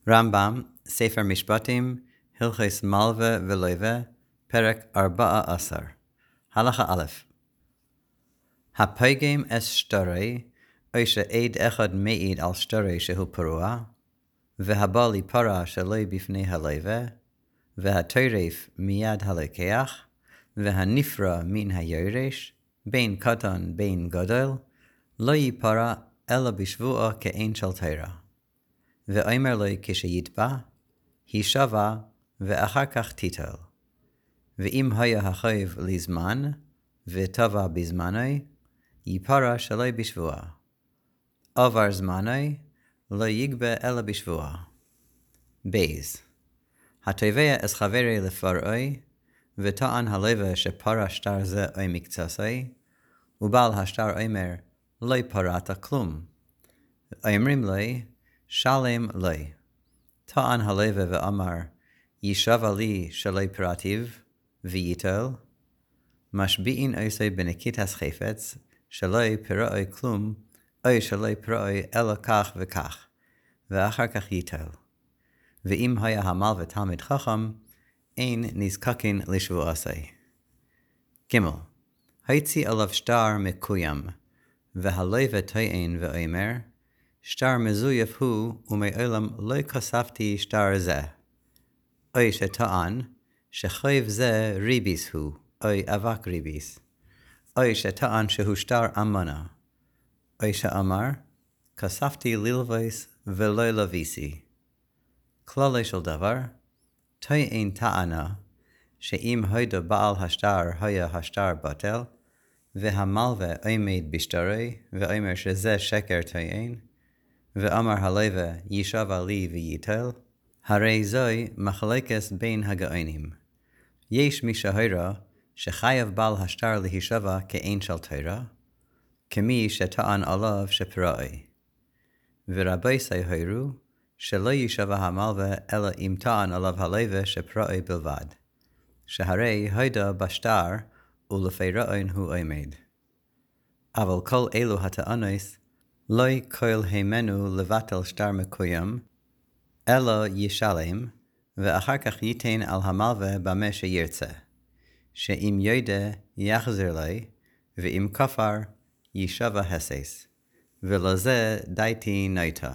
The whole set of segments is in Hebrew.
רמב"ם, ספר משפטים, הלכות מלווה ולווה, פרק 14. הלכה א' הפוגם אס שטרי, או שעד אחד מעיד על שטרי שהוא פרוע, והבא לפרע שלא בפני הלווה, והטרף מיד הלקח, והנפרע מן היורש, בין קטן בין גדול, לא ייפרע אלא בשבועה כאין של תורה. ואומר לו כשיתבע, הישבע ואחר כך תיטול. ואם היה החייב לזמן, וטבע בזמנו, ייפרע שלא בשבועה. עבר זמנו, לא יגבה אלא בשבועה. בייז התובע אס חברי לפרעי, וטען הלווה שפרע שטר זה או מקצתו, ובעל השטר אומר, לא פרעת כלום. אומרים לו, שלם לי. טען הלווה ואמר, יישבע לי שלא פרעתיו, וייטול. משביעין עושה בנקיטת חפץ, שלא פרעי כלום, או שלא פרעי אלא כך וכך, ואחר כך ייטול. ואם היה המלווה תלמיד חכם, אין נזקקין לשבועסי. ג' הוציא עליו שטר מקוים, והלווה טוען ואומר, שטר מזויף הוא, ומעולם לא כספתי שטר זה. או שטען, שחייב זה ריביס הוא, או אבק ריביס. או שטען שהוא שטר אמנה. או שאמר, כספתי ללוויס ולא לוויסי. כללי של דבר, טוען טענה, שאם הודו בעל השטר היה השטר בטל, והמלווה עומד בשטרי, ואומר שזה שקר טוען, ואמר הלווה יישבע לי וייטול, הרי זוהי מחלוקת בין הגאונים. יש מי שהורה שחייב בעל השטר להישבע כאין של תורה, כמי שטען עליו שפרעי. ורבייסי הורו שלא יישבע המלווה אלא אם טען עליו הלווה שפרעי בלבד, שהרי הודה בשטר ולפי רעיון הוא עומד. אבל כל אלו הטענות לא כל הימנו לבטל שטר מקוים, אלא ישלם, ואחר כך ייתן על המלווה במה שירצה, שאם יודע יחזיר לי, ואם כפר יישבע הסס, ולזה דייתי נוטה.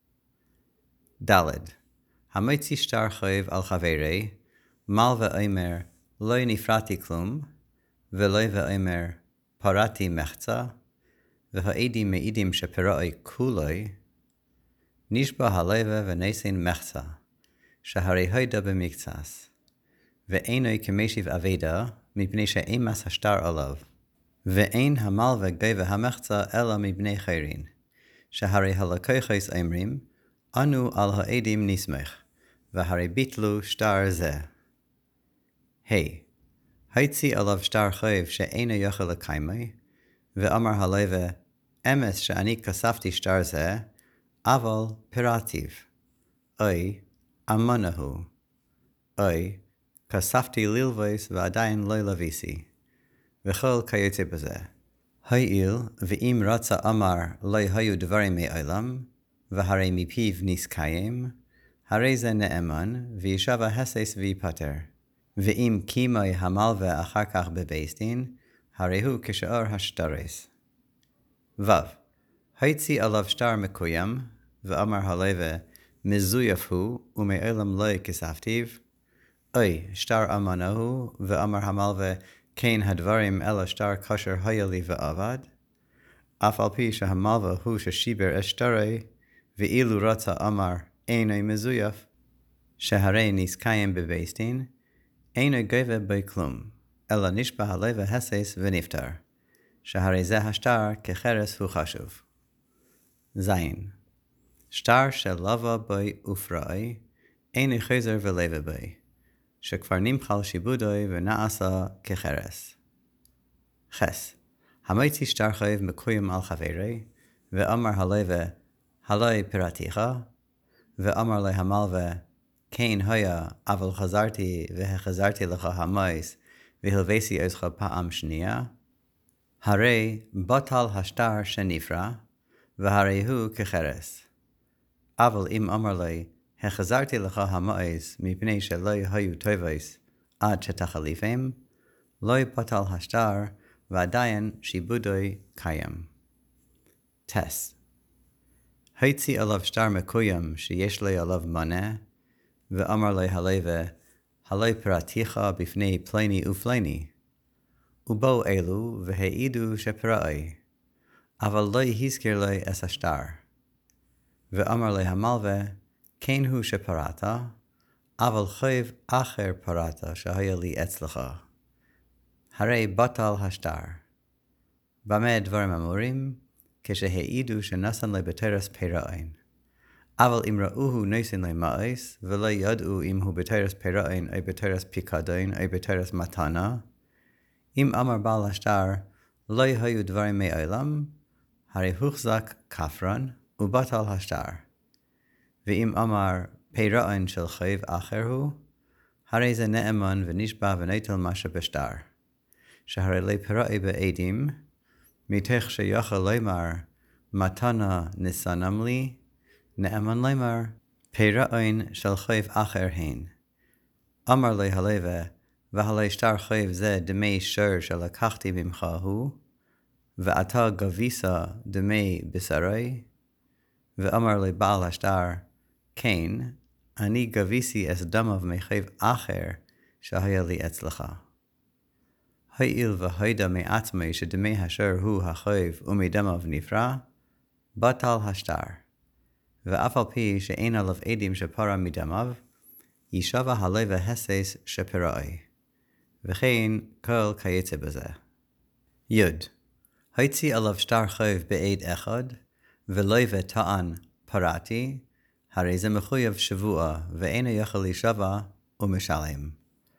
ד' המוציא שטר חייב על חברי, מלווה אומר לא נפרעתי כלום, ולווה אומר פרעתי מחצה, והעדים מעידים שפרעי כולי, נשבע הלווה ונסן מחצה, שהרי הודה במקצת, ואינו כמשיב אבדה, מפני שאימס השטר עליו, ואין המלווה גובה המחצה אלא מבני חיירין, שהרי הלקוחס אומרים, אנו על העדים נסמך, והרי ביטלו שטר זה. הוציא עליו שטר חייב שאינו יכול לקיימי, ואמר הלווה, אמס שאני כספתי שטר זה, אבל פרעתיו, אוי, אמנה הוא, אוי, כספתי ללוויס ועדיין לא לוויסי, וכל כיוצא בזה. הואיל, ואם רצה אמר לא היו דברים מעולם, והרי מפיו נזקיים, הרי זה נאמן, וישבע הסס ויפטר. ואם קימי המלווה אחר כך בבית דין, הרי הוא כשאר השטרס. הוציא עליו שטר מקוים, ואמר הלווה, מזויף הוא, ומעולם לא כספתיו. אוי, שטר אמנה הוא, ואמר המלווה, כן הדברים אלא שטר כשר היה לי ועבד. אף על פי שהמלווה הוא ששיבר אשטרי, ואילו רצה אמר, אינו מזויף, שהרי נזקיים בבית דין, אינו גובה בי כלום, אלא נשבע הלווה הסס ונפטר, שהרי זה השטר כחרס הוא חשוב. שטר של לווה בי ופרעי, אינו חזר ולווה בי, שכבר נמחל שיבודוי ונעשה כחרס. המוציא שטר חייב מקוים על חברי, ואמר הלווה, הלוי פרעתיך, ואמר לי המלווה, כן היה, אבל חזרתי והחזרתי לך המויס, והלוויתי אותך פעם שנייה, הרי בטל השטר שנפרע, והרי הוא כחרס. אבל אם אמר לי, החזרתי לך המועז מפני שלא היו טובות עד שתחליפם, לא יבטל השטר ועדיין שיבודוי קיים. טס. היצי עליו שטר מקוים שיש לי עליו מנה, ואמר לי הלווה, הלא פרעתיך בפני פלני ופלני. ובאו אלו והעידו שפרעי, אבל לא הזכיר לי את השטר. ואמר לי המלווה, כן הוא שפרעת, אבל חייב אחר פרעת שהיה לי אצלך. הרי בטל השטר. במה דברים אמורים? כשהעידו שנשן לי בתרס פירעין. אבל אם ראוהו נשן לי מאיס, ולא ידעו אם הוא בתרס פירעין, או בתרס פיקדין, או בתרס מתנה, אם אמר בעל השטר, לא היו דברים מעולם, הרי הוחזק כפרן, ובטל השטר. ואם אמר פירעין של חייב אחר הוא, הרי זה נאמן ונשבע ונטל מה שבשטר. שהרי לי פרעי בעדים, מתך שיוכל לומר, מתנה נסנם לי, נאמן לומר, פירעין של חייב אחר הן. אמר לי הלווה, והלי שטר חייב זה דמי שר שלקחתי ממך הוא, ואתה גביסה דמי בשרי, ואמר לי בעל השטר, כן, אני גביסי את דמיו מחייב אחר שהיה לי אצלך. הואיל והידע מעצמי שדמי השטר הוא החייב ומדמיו נפרע, בטל השטר. ואף על פי שאין עליו עדים שפרע מדמיו, ישבע הלווה הסס שפרעי. וכן כל כיוצא בזה. י. היצי עליו שטר חייב בעד אחד, ולווה טען פרעתי, הרי זה מחויב שבוע, ואינו יכול להישבע ומשלם.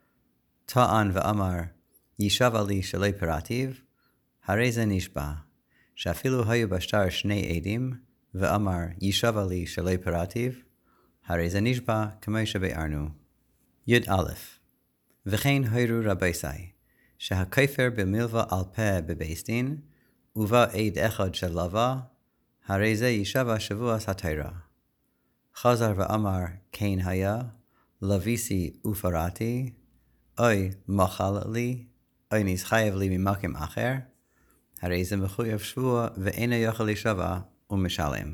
טען ואמר, ישבע לי שלא פרעתיו, הרי זה נשבע, שאפילו היו בשטר שני עדים, ואמר, ישבע לי שלא פרעתיו, הרי זה נשבע כמו שבארנו. י"א. וכן הורו רבייסי, שהכופר במלווה על פה בבית דין, ובא עד אחד של לווה, הרי זה ישבע שבוע סתירה. חזר ואמר, כן היה, לוויסי ופרעתי, אוי מחל לי, אוי נסחייב לי ממקום אחר, הרי זה מחויב שבוע ואינו יכול להישבע ומשלם.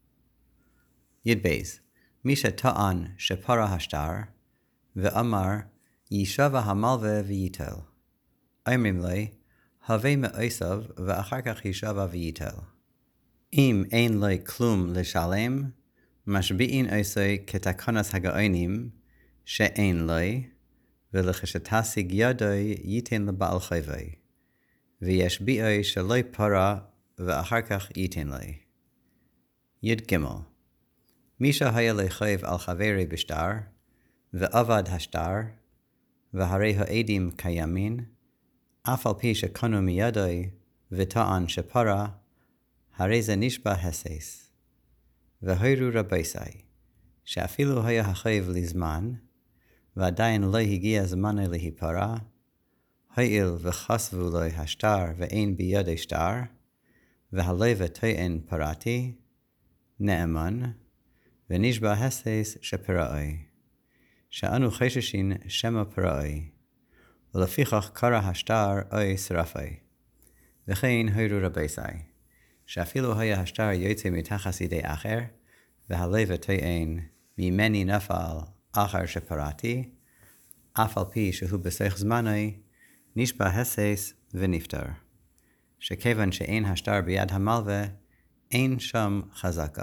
י"ב. מי שטען שפרע השטר, ואמר, ישבע המלווה וייטל. אומרים לי, הווה מאיסב ואחר כך ישבע וייטל. אם אין לי כלום לשלם, משביעין עשי כתקנת הגאונים, שאין לי, ולכשתשיג ידוי ייתן לבעל חייבי, וישביעי שלא פרע ואחר כך ייתן לי. י"ג. מי שהיה לחייב על חברי בשטר, ועבד השטר, והרי העדים קיימין, אף על פי שקנו מידוי, וטען שפרע, הרי זה נשבע הסס. והורו רבייסי, שאפילו היה החייב לזמן, ועדיין לא הגיע זמנו להיפרע, הואיל וחשבו לו השטר ואין בידי שטר, והלווה טוען פרעתי, נאמן, ונשבע הסס שפרעי, שאנו חששין שמא פרעי, ולפיכך קרא השטר אוי שרפי. וכן הורו רבייסי, שאפילו היה השטר יוצא מתחת ידי אחר, והלווה טוען ממני נפל אחר שפרעתי, אף על פי שהוא בסך זמני, נשבע הסס ונפטר. שכיוון שאין השטר ביד המלווה, אין שם חזקה.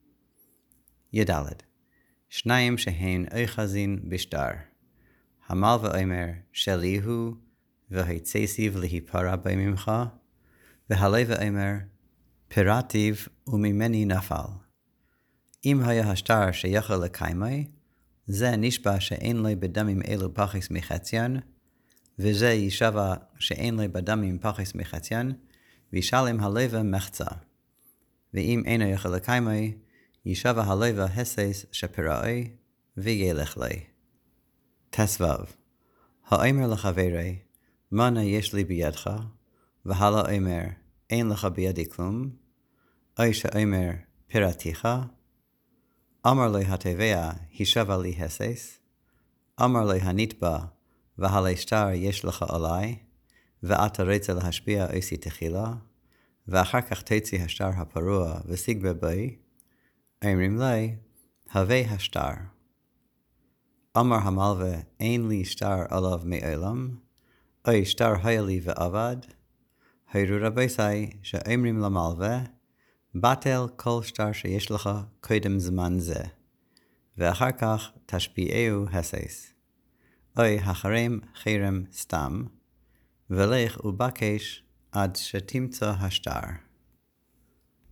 י"ד. שניים שהן אוחזין בשטר. המלווה אומר, שלי הוא, והיצסיב להיפרע ממך, והלווה אומר, פרעתיו וממני נפל. אם היה השטר שיכול לקיימי, זה נשבע שאין לי בדמים אלו פחס מחציין, וזה ישבע שאין לי בדמים פחס מחציין, וישלם הלווה מחצה. ואם אינו יכול לקיימי, ישבע הלווה הסס שפרעי, וילך לי. ט"ו. האומר לחברי, מנה יש לי בידך, והלא אומר, אין לך בידי כלום, או שאומר, פרעתיך, אמר לו התובע, הישבע לי הסס, אמר לו הנתבע, והלי שטר יש לך עלי, ואתה רוצה להשפיע אותי תחילה, ואחר כך תוציא השטר הפרוע ושיגבה בי, אומרים לי, הווה השטר. אמר המלווה, אין לי שטר עליו מעולם, אוי שטר היה לי ועבד, היו רבותיי שאומרים למלווה, בטל כל שטר שיש לך קודם זמן זה, ואחר כך תשפיעהו הסס. אוי החרם חרם סתם, ולך ובקש עד שתמצא השטר.